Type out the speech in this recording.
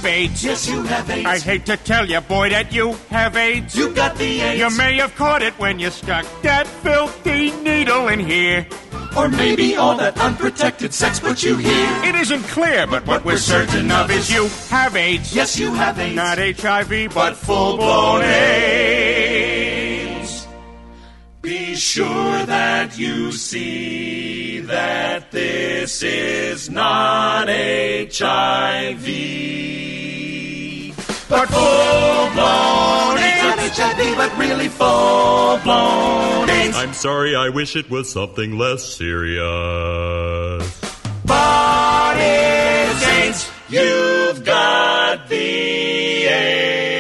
have AIDS. Yes, you have AIDS. I hate to tell you, boy, that you have AIDS. You got the AIDS. You may have caught it when you stuck that filthy needle in here. Or maybe all that unprotected sex put you here. It isn't clear, but what we're certain of is you have AIDS. Yes, you have AIDS. Not HIV, but full-blown AIDS. Be sure that you see that this is not HIV, but full-blown AIDS. Not HIV, but really full-blown AIDS. I'm sorry, I wish it was something less serious. But it's AIDS. You've got the AIDS.